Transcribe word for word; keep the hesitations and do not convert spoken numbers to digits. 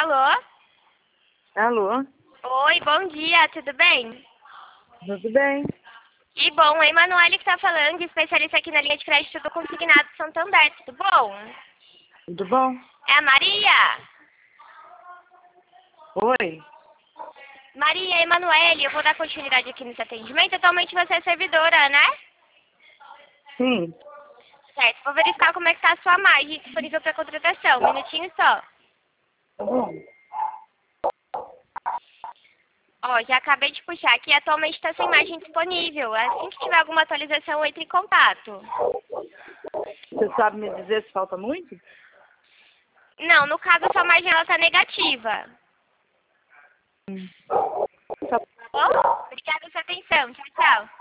Alô? Alô? Oi, bom dia, tudo bem? Tudo bem? Que bom, a Emanuele que tá falando, especialista aqui na linha de crédito do Consignado Santander, tudo bom? Tudo bom? É a Maria? Oi? Maria, Emanuele, eu vou dar continuidade aqui nesse atendimento. Atualmente você é servidora, né? Sim. Certo, vou verificar como é que tá a sua margem disponível para contratação. Um minutinho só. Tá bom. Ó, já acabei de puxar aqui, atualmente está sem margem disponível. Assim que tiver alguma atualização, entre em contato. Você sabe me dizer se falta muito? Não, no caso a sua margem ela tá negativa. Hum. Tá bom? Obrigada pela sua atenção. Tchau, tchau.